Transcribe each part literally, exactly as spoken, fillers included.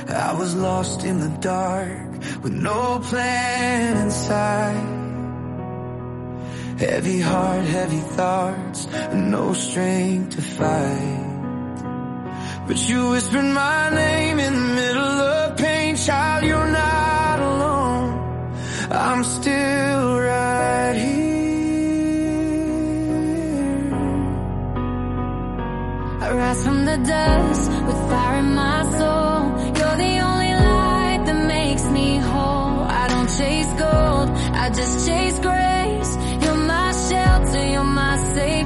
I was lost in the dark with no plan in sight. Heavy heart, heavy thoughts, and no strength to fight. But you whispered my name in the middle of pain. Child, you're not alone. I'm still right here. I rise from the dust with fire in my soul. You're the only light that makes me whole. I don't chase gold, I just chase grace. You're my shelter, you're my safe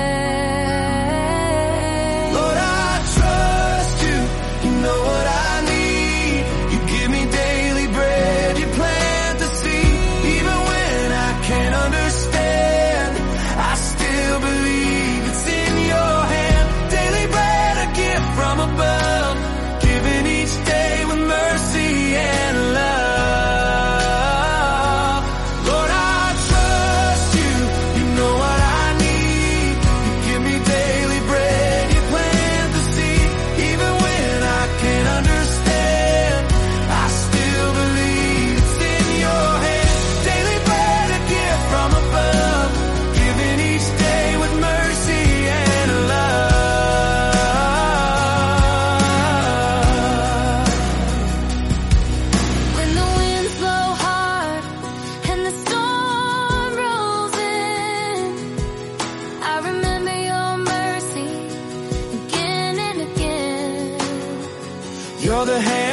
place. Lord, I trust you, you know what I need. You give me daily bread, you plant the seed. Even when I can't understand, I still believe it's in your hand. Daily bread, a gift from above, given each day with mercy and love. Lord, I trust you, you know what I need. You give me daily bread, you plant the seed. Even when I can't understand, I still believe it's in your hand. Daily bread, a gift from above, given each day with mercy and love. When the winds blow hard and the storm rolls in, I remember your mercy again and again. You're the hand